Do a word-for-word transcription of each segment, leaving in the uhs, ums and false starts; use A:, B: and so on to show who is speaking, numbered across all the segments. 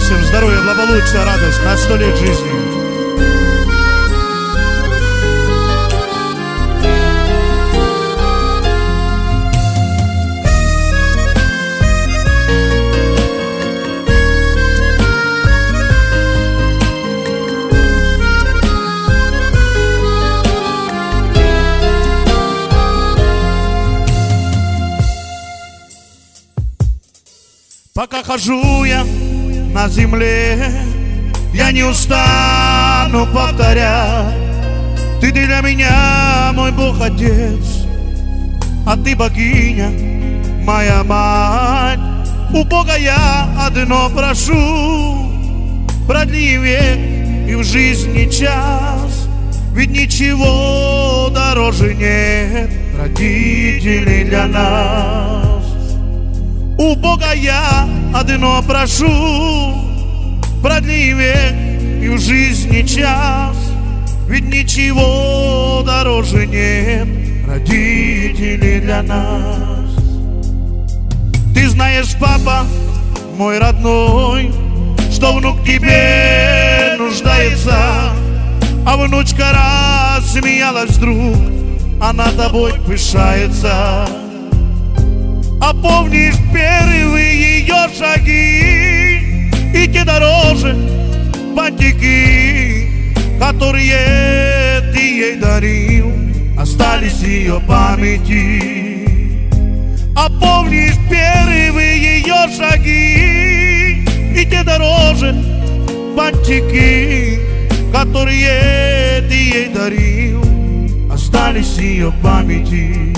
A: всем здоровья, благополучия, радость на сто лет жизни. Пока хожу я на земле, я не устану повторять: ты для меня мой Бог Отец, а ты богиня, моя мать. У Бога я одно прошу: продли век и в жизни час, ведь ничего дороже нет родителей для нас. У Бога я одно прошу: продли век и в жизни час, ведь ничего дороже нет родителей для нас. Ты знаешь, папа мой родной, что внук тебе нуждается, а внучка рассмеялась вдруг, она тобой пышается. А помнишь первые ее шаги и те дороже бантики, которые ты ей дарил, остались в ее памяти. А помнишь первые ее шаги и те дороже бантики, которые ты ей дарил, остались в ее памяти.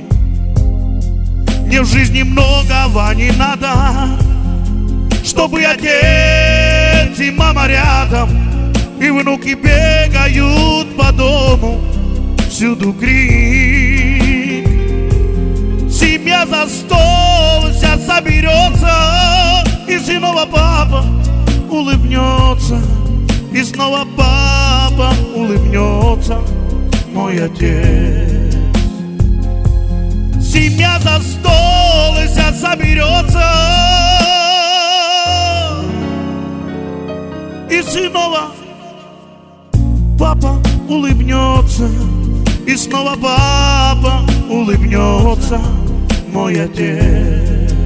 A: Мне в жизни многого не надо, чтобы отец и мама рядом, и внуки бегают по дому, всюду крик. Семья за стол вся соберется, и снова папа улыбнется, и снова папа улыбнется, мой отец. Семья за стол и вся соберется, и снова папа улыбнется, и снова папа улыбнется, мой отец.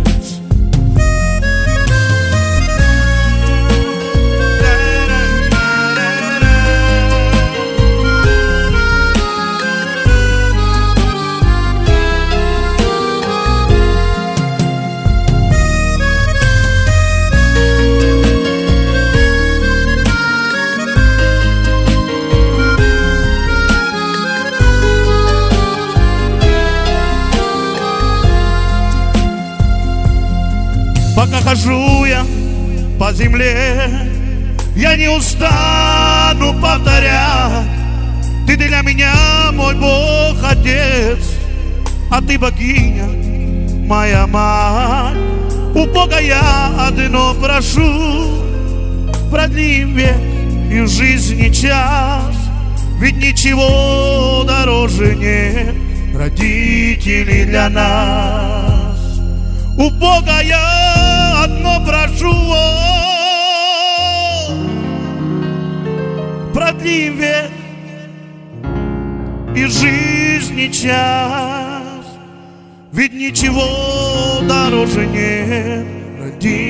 A: Пока хожу я по земле, я не устану повторять: ты для меня мой Бог Отец, а ты богиня, моя мать. У Бога я одно прошу: продли век и в жизни час, ведь ничего дороже нет родителей для нас. У Бога я одно прошу: продли век и жизни час, ведь ничего дороже нет родителей.